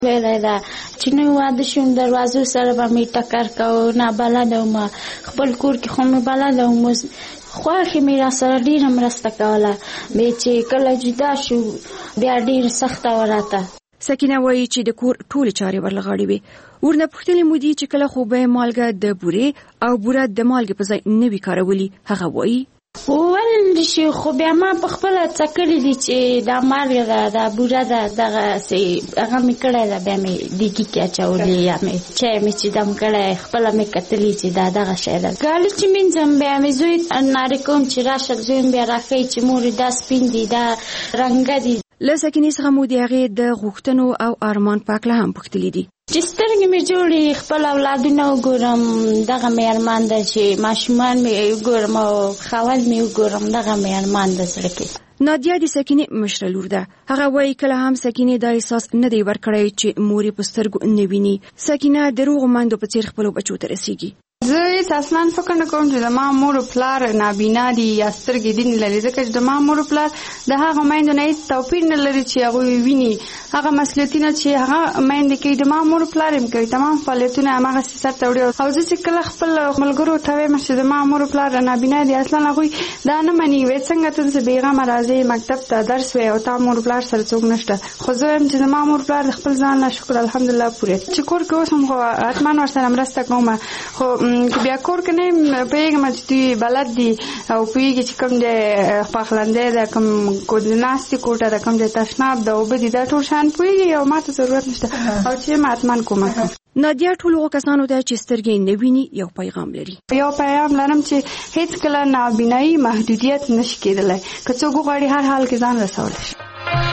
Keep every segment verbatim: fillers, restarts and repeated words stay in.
ویلای دا چې نو واده شوم دروازو سره به مې ټکر کوو، نابلده وم، خپل کور کې خو مې بلده وم، خواښې مې را سره ډېره مرسته کوله. بیا چې کله جدا شو بیا ډېر سخته وه راته. سکینه وایي چې د کور ټولې چارې ورله غاړې وې. ورنه پوښتنې مو دي چې کله خو به یې مالګه د بورې او بوره د مالګې په ځای نه وي کارولي. هغه وایي وویل شي خو بیا ما په خپله څه کړي دي چې دا مالګه ده، دا بوره ده، دغسې هغه مې کړی ده. بیا مې دیګي کې اچولي یا مې چای مې چې دم کړی، خپله مې کتلي چې دا دغه شی ده. ګاله چې مینځم بیا مې زوی نارې کوم چې راشه، زوی مې بیا راښیي چې مورې دا سپین دي، دا رنګه دي. له سکینې څخه مو د هغې د غوښتنو او ارمان په هکله هم پوښتلي دي چې سترګې مې جوړې، خپل اولادونه وګورم، دغه مې ارمان ده چې ماشومان مې وګورم او خاوند مې وګورم، دغه مې ارمان ده زړه کې. نادیه د سکینې مشره لور ده. هغه وایي کله هم سکینې دا احساس نه دی ورکړی چې مور یې په سترګو نه ویني. سکینه د روغو میندو په څېر خپلو بچو ته رسېږي. زه هېڅ اصلا فکر نه کوم چې د ما مور و پلار نابینا دي یا سترګې دي نه لري، ځکه چې د ما مور و پلار د هغه میندو نه هېڅ توپیر نه لري چې هغوی ویني. هغه مسؤلیتونه چې هغه میندې کوي د ما مور و پلار هم کوي، تمام فعالیتونه هماغسې سرته وړي. او زه چې کله خپل ملګرو ته وایم چې د ما مور و پلار نابینا دي، اصلا هغوی دا نه مني. وایي څنګه ته داسې بېغمه راځې مکتب ته درس وایې او تا مور و پلار سره څوک نشته. خو زه وایم چې د ما مور و پلار د خپل ځان نه شکر الحمدلله پورې چې کور کې اوس هم خو حتما ورسره مرسته کوم. خو بیا کور کې نه پوهېږم چې دوی بلد دي او پوهېږي چې کوم دی پخلنځی ده، کوم ناستې کوټه ده، کوم دی تشناب ده، اوبه دي، دا ټول شیان پوهېږي او ما ته ضرورت نشته او چې ما حتما کومک کوم. نادیه ټولو هغو کسانو ته چې سترګې نه ویني یو پیغام لري. یو پیغام لرم چې هېڅ کله نابینایي محدودیت نشي کېدلی، که څوک وغواړي هر حال کې ځان رسولی شي.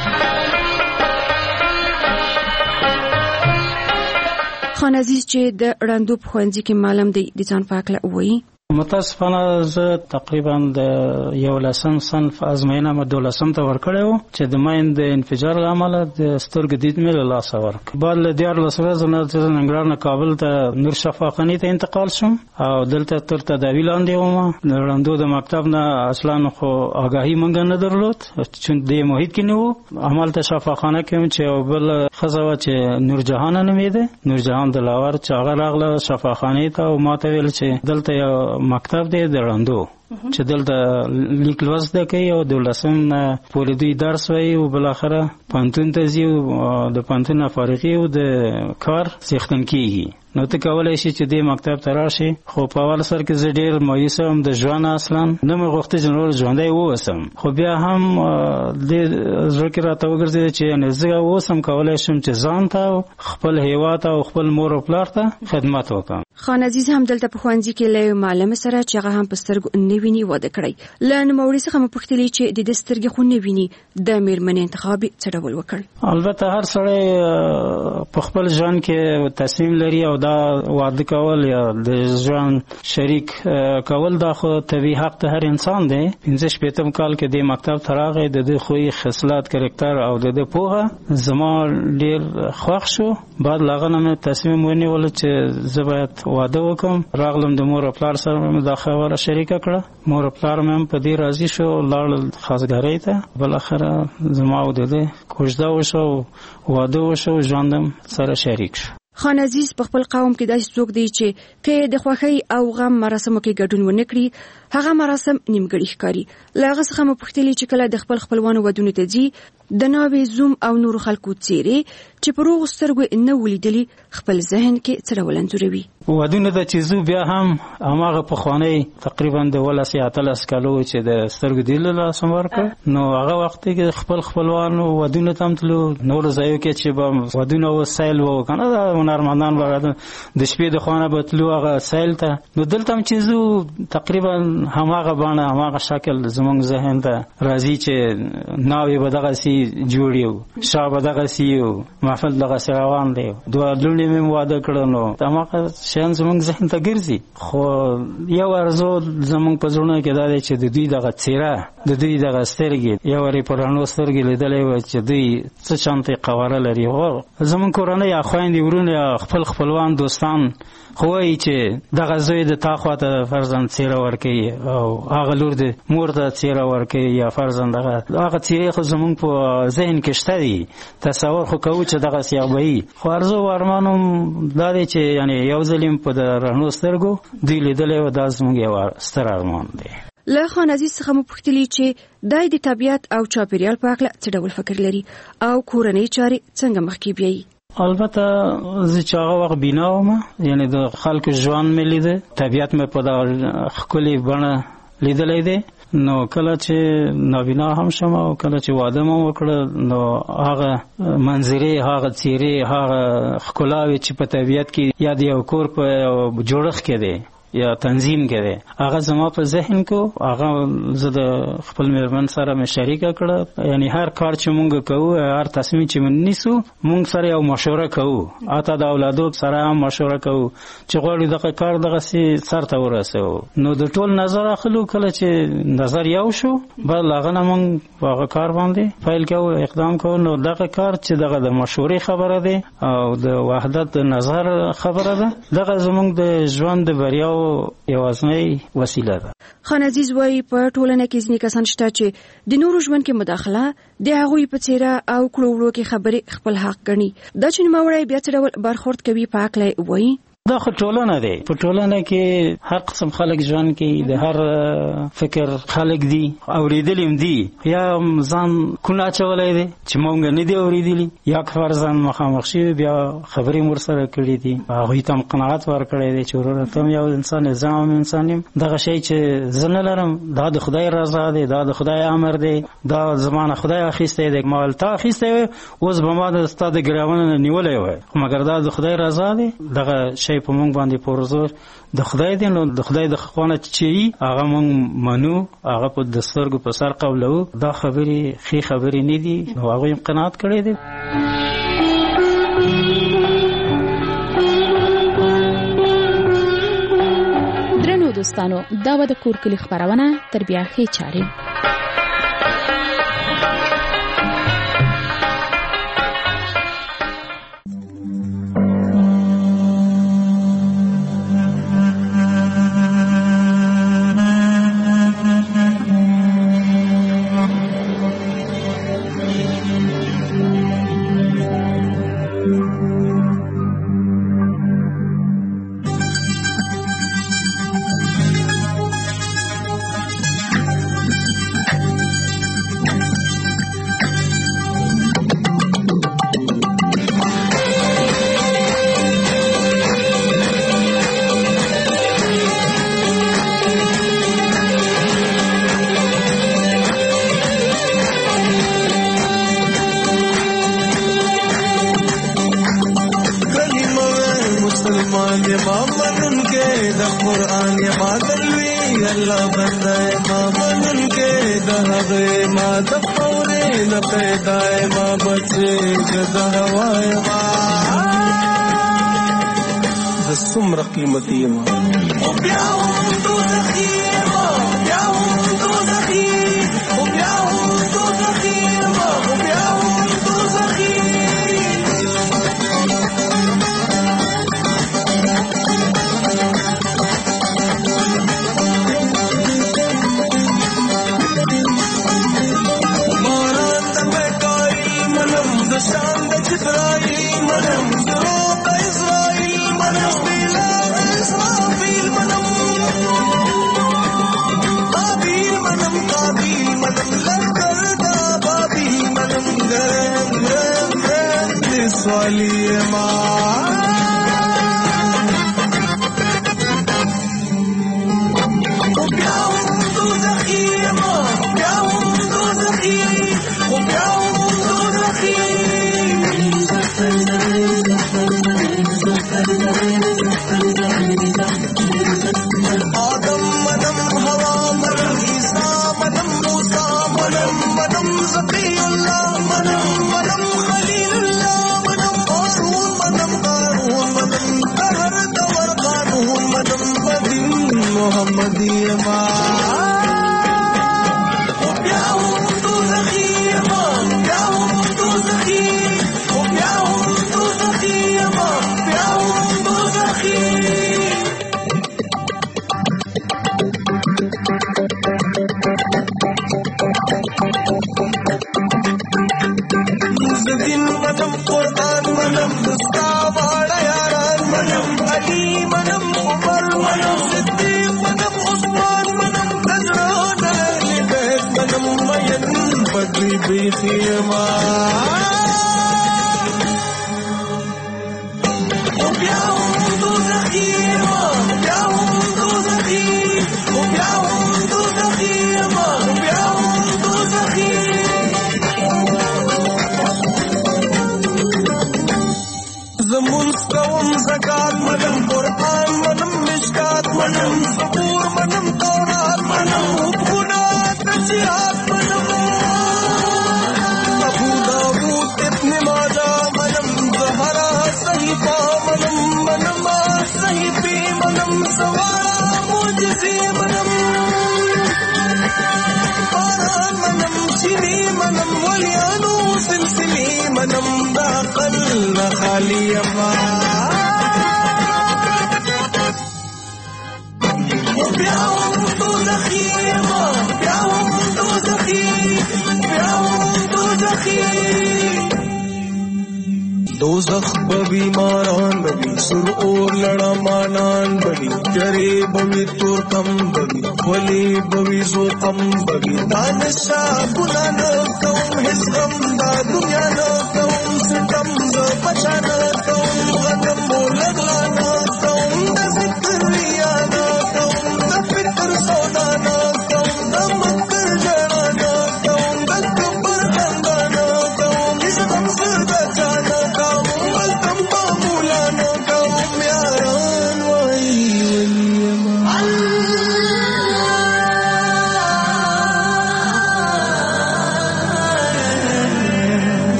خان عزیز چې د ړندو په ښوونځي کې معلم دی د ځان په هکله ووایي متاسفانه زه تقریبا د یولسم صنف ازموینه مې دولسم ته ورکړی و چې د ماین د انفجار له امله د سترګو دید مې له لاسه ورکړ. بعد له دیارلس ورځو نه زه ننګرهار نه کابل ته نور شفاخانې ته انتقال شوم او دلته تر تداوي لاندې وم. د ړندو د مکتب نه اصلا خو آګاهي موږ نه درلود چې د محیط کې نه وو. همالته شفاخانه کې وم چې یو بل ښځه وه چې نورجهان نومېده، نورجهان دلاور، چې هغه راغله شفاخانې ته او ما ته ویل چې دلته یو مکتب دی د ړندو چې دلته لیک لوست زده کوي او دولسم نه پورې دوی درس وایي او بالاخره پوهنتون ته ځي او د پوهنتون نه فارغي او د کار څښتن کېږي. نو ته کولی شي چې دې مکتب ته راشي. خو په اول سر کې زه ډېر مایوسه وم د ژوند، اصلا نه مې غوښته چې نور ژوندی واوسم. خو بیا هم دې زړه کې راته وګرځېده چې یعنې زه اوس هم کولی شم چې ځان ته او خپل هېواد او خپل مور او پلار ته خدمت وکړم. خان عزیز هم دلته په ښوونځي کې له یو معلم سره چې هغه هم په سترګو نه ویني واده کړی. له نوموړي څخه مو پوښتلي چې د ده سترګې خو نه ویني، د مېرمنې انتخاب یې څه ډول وکړ؟ البته هر سړی په خپل ژوند کې تصمیم لري او دا واده کول یا د ژوند شریک کول دا خو طبیعي حق د هر انسان دی. پنځه شپېتم کال کې د مکتب ته راغی، د ده خوی خصلت کرکټر او د ده پوهه زما ډېر خوښ شو. بعد له هغه نه مې تصمیم ونیول چې زه باید واده وکړم. راغلم د مور او پلار سره مې دا خبره شریکه کړه. مور او پلار مې هم په دې راضي شو، لاړل خاصګرۍ ته. بالاخره زما او د ده کوژده وشو، واده وشو، ژوند هم سره شریک شو. خان عزیز په خپل قوم کې داسې څوک دی چې که د خوښۍ او غم مراسمو کې ګډون ونه کړي هغه مراسم نیمګړي ښکاري. له هغه څخه مو پوښتلي چې کله د خپل خپلوانو ودونو ته ځي د ناوې زوم او نورو خلکو څیرې چې په روغو سترګو نه ولیدلي خپل ذهن کې څه ډول انځوروي. ودونه ته چې ځو بیا هم هماغه پخوانی تقریبا د ولس یا اتلس کالو چې د سترګو دید له لاسه ورکړ، نو هغه وخت کې خپل خپلوانو ودونه ته هم تلو. نورو ځایو کې چې به ودونه و سیل و که نه د هنرمندان به د شپې د خوا نه به تلو هغه سیل ته. نو دلته هم چې ځو تقریبا هماغه بڼه هماغه شکل زموږ ذهن ته راځي چې ناوې به دغسې جوړ یو، شا به دغسې یو، محفل دغسې روان دی، دوه لوڼې مې واده کړه. نو هماغه شیان زموږ ذهن ته ګرځي. خو یو ارزو زموږ په زړونو کې دا دی چې د دوی دغه څېره، د دوی دغه سترګې، یو وارې په رڼو سترګې لیدلی وه چې دوی څه شانتې قواره لري. زموږ کورنۍ یا خویندې ورونه یا خپل خپلوان دوستان خو وایي چې دغه زوی د تا خواته فرزند څېره ورکوي او هغه لور د مور ته څېره ورکوي یا فرزند هغه هغه څېرې خو زموږ په په ذهن کې شته دي تصور خو کوو چې دغه سیابوي خو ارزو ارمانم دا دی چې یعنی یو ځلیم په د رڼو سترګو دوی لیدلی و دا زموږ یو ستر ارمان دی. له خان عزیز څخه مو پوښتلي چې دای د طبیعت او چاپیریال په اړه څه ډول فکر لري او کورنۍ چارې څنګه مخکې بیایي. البته زه چې هغه وخت بینا وم یعنی د خلکو ژوند مې لیده طبیعت مې په دغه ښکلې بڼه لیدلی دی نو کله چې نابینا هم شم او کله چې واده مو وکړه نو هغه منظرې هغه څیرې هغه ښکلاوې چې په طبیعت کې یا د یو کور په جوړښت کې دی یا تنظیم کې دی هغه زما په ذهن کې هغه زه د خپل مېرمن سره مې شریکه کړه یعنی هر کار چې مونږ کوو هر تصمیم چې مونږ نیسو مونږ سره یو مشوره کوو حتی د اولادو سره هم مشوره کوو چې غواړو دغه کار دغسې سر ته ورسوو نو د ټول نظر اخلو کله چې نظر یو شو بل هغه نه مونږ په هغه کار باندې پیل کوو اقدام کوو نو دغه کار چې دغه د مشورې خبره دی او د وحدت د نظر خبره ده دغه زمونږ د ژوند د بریاو یوازنی وسیله ده. خان عزیز وایي په ټولنه کې ځینې کسان شته چې د نورو ژوند کې مداخله د هغوی په څیره او کړو وړو کې خبرې خپل حق ګڼي دا چې نوموړی بیا څه ډول برخورد کوي په هکله یې وایي. دا خو ټولنه دی په ټولنه کې هر قسم خلک ژوند کوي د هر فکر خلک دي اوریدلی هم دي یا ځان کونه اچولی دی چې مونږ نه دي اوریدلی یا که فرضاً مخامخ شوي بیا خبرې مو ورسره کړي دي هغوی ته هم قناعت ورکړی دی چې وروره ته هم یو انسان زه هم انسان یم دغه شی چې زه نه لرم دا د خدای رضا دی دا د خدای امر دی دا زما نه خدای اخیستی دی ما تا اخیستی وی اوس به ما ستا د ګراونه نه نیولی وی خو مګر دا د خدای رضا دی دغه شی په مونږ باندې پورزور د خدای دی نو د خدای د خوانه چې هغه مونږ منو هغه په د سترګو په سر قبلو دا خبرې ښې خبرې نه دي نو هغوی هم قناعت کړی دی. درنو دوستانو دا و د کور کلي خپرونه تر بیا ښې چارې. سمر قیمتی ما او بیاو تو زخی ما بیاو تو زخی او بیاو تو زخی ما او بیاو تو زخی باران د مکای منم د شان د چترای منم درو د اسرائیل منم والی ما Yeah. خیما او بیا هم دوزخی ما بیا هم دوزخی او بیا هم دوزخی ما بیا هم دوزخی زمون کوم زکات منم قرآن منم مشکات منم زبور منم تورات منم حکمات جهاد منم ابو داود ابن ماجه منم زهرا صحیفه منم منم صحیفه منم سوارا معجزې منم قرآن منم سینې منم ولیانو سلسلې منم دا قل خالی ما بیا هم دوزخی ما بیا هم دوزخی بیا هم دوزخی دوزخ بوی ماران بوی سر اور لڑا مانان بوی جرے بوی تور کم بوی ولی بوی زو کم بوی دانشا گنا نہ کم حس غم دا دنیا نہ کم ستم دا پشان